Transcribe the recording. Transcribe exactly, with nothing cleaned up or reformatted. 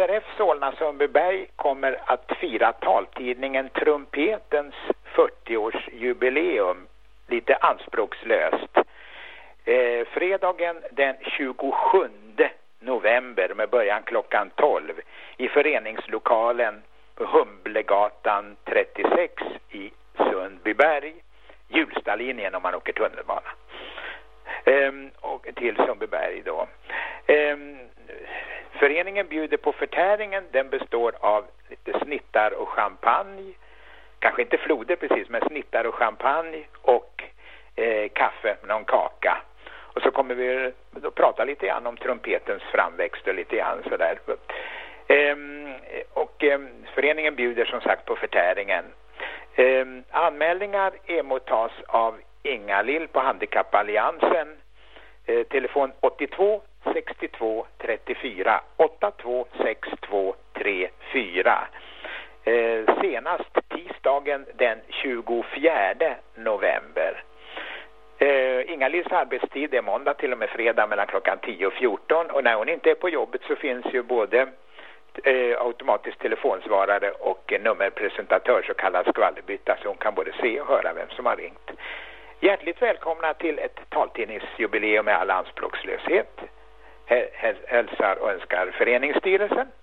R F Solna-Sundbyberg kommer att fira taltidningen Trumpetens fyrtioårsjubileum lite anspråkslöst. Eh, fredagen den tjugosjunde november med början klockan tolv i föreningslokalen på Humblegatan trettiosex i Sundbyberg. Hjulstalinjen om man åker tunnelbana. Ehm, och till Sundbyberg då. Ehm, föreningen bjuder på förtäringen. Den består av lite snittar och champagne. Kanske inte floder precis, men snittar och champagne och eh, kaffe med någon kaka. Och så kommer vi att prata lite grann om trumpetens framväxt och lite grann sådär. Ehm, och eh, föreningen bjuder som sagt på förtäringen. Ehm, anmälningar emottas av Inga Lill på Handikappalliansen. Eh, telefon åttiotvå sextiotvå trettiofyra åttiotvå sextiotvå trettiofyra. Eh, senast tisdagen den tjugofjärde november. Eh, Inga Lills arbetstid är måndag till och med fredag mellan klockan tio och fjorton. Och när hon inte är på jobbet så finns ju både eh, automatisk telefonsvarare och en nummerpresentatör, så kallad skvallerbytta, så hon kan både se och höra vem som har ringt. Hjärtligt välkomna till ett taltidningsjubileum med all anspråkslöshet. Hälsar och önskar föreningsstyrelsen.